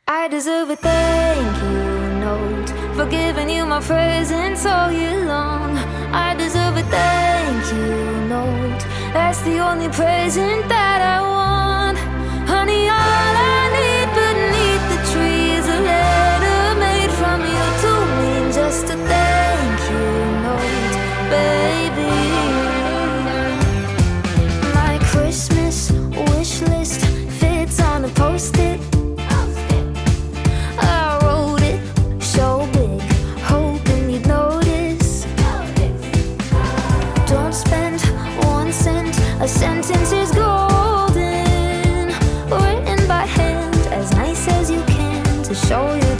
I deserve a thank you note for giving you my presents all year long. I deserve a thank you note. That's the only present that I want. Honey, all I need beneath the tree is a letter made from you to me. Just a thank you note, baby. My Christmas wish list fits on a post-it. I wrote it so big, hoping you'd notice. Don't spend 1 cent, a sentence is golden. Written by hand, as nice as you can, to show you